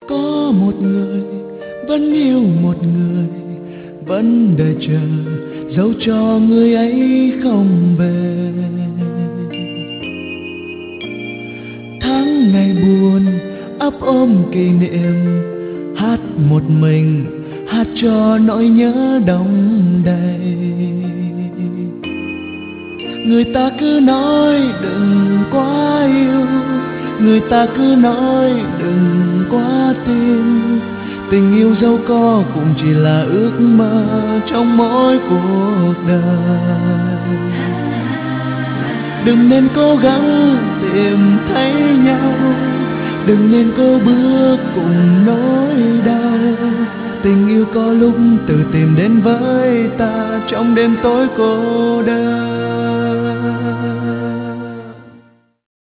Có một người vẫn yêu một người, vẫn đợi chờ dẫu cho người ấy không về. Tháng ngày buồn ấp ôm kỷ niệm, hát một mình hát cho nỗi nhớ đong đầy. Người ta cứ nói đừng quá yêu, người ta cứ nói đừng quá tin. Tình yêu dẫu có cũng chỉ là ước mơ trong mỗi cuộc đời. Đừng nên cố gắng tìm thấy nhau, đừng nên cố bước cùng nỗi đau. Tình yêu có lúc tự tìm đến với ta trong đêm tối cô đơn.